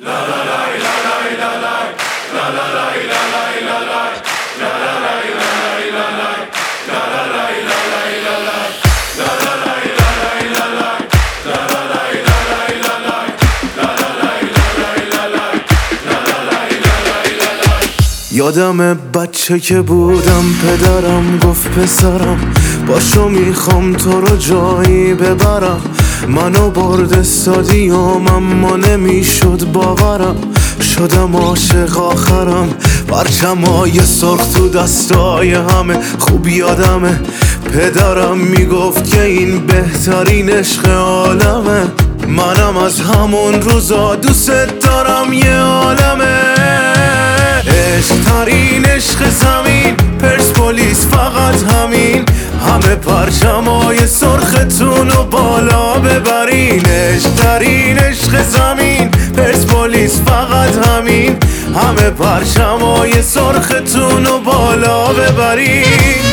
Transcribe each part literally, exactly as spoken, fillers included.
یادم بچه که بودم پدرم گفت پسرم باشو میخوام تو رو جایی ببرم. منو برد استادیوم اما نمیشد باورم، شدم عاشق آخرم. پرچمای سرخ تو دستای همه خوب یادمه، پدرم میگفت که این بهترین عشق عالمه. منم از همون روزا دوست دارم یه عالمه. عشق ترین عشق زمین، پرسپولیس فقط همین. همه پرچمای سرختون و بالا ببرین. عشق ترین عشق زمین، پرسپولیس فقط همین. همه پرچمای سرختون و بالا ببرین.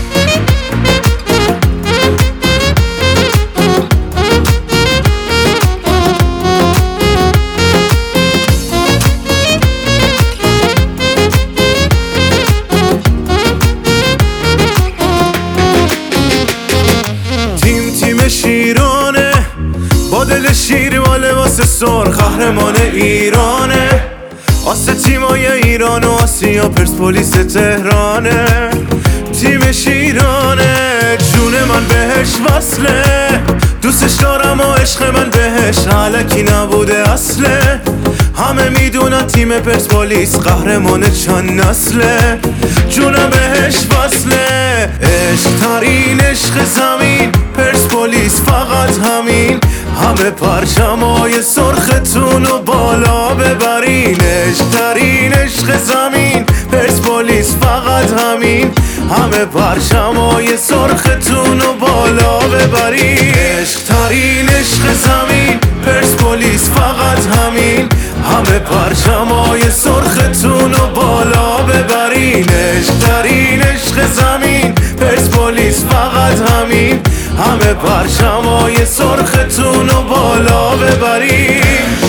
شیرانه با دل شیر و لباس سرخ، قهرمان ایرانه. آسه تیمای ایران و آسیا پرسپولیس تهرانه. تیم شیرانه جون من بهش وصله، دوستش دارم و عشق من بهش علکی نبوده اصله. همه میدونن تیم پرسپولیس قهرمان چند نسله، جونم بهش وصله. عشق ترین عشق زمین، پرسپولیس فقط همین. همه پرچمای سرختون و بالا ببرین. عشق ترین عشق زمین، پرسپولیس فقط همین. همه پرچمای سرختون و بالا ببرین. عشق ترین عشق زمین، پرسپولیس فقط همین. همه پرچمای سرختون و بالا ببرین. عشق ترین عشق زمین، پرسپولیس فقط همین. همه پرچمای سرختون و بالا ببرین.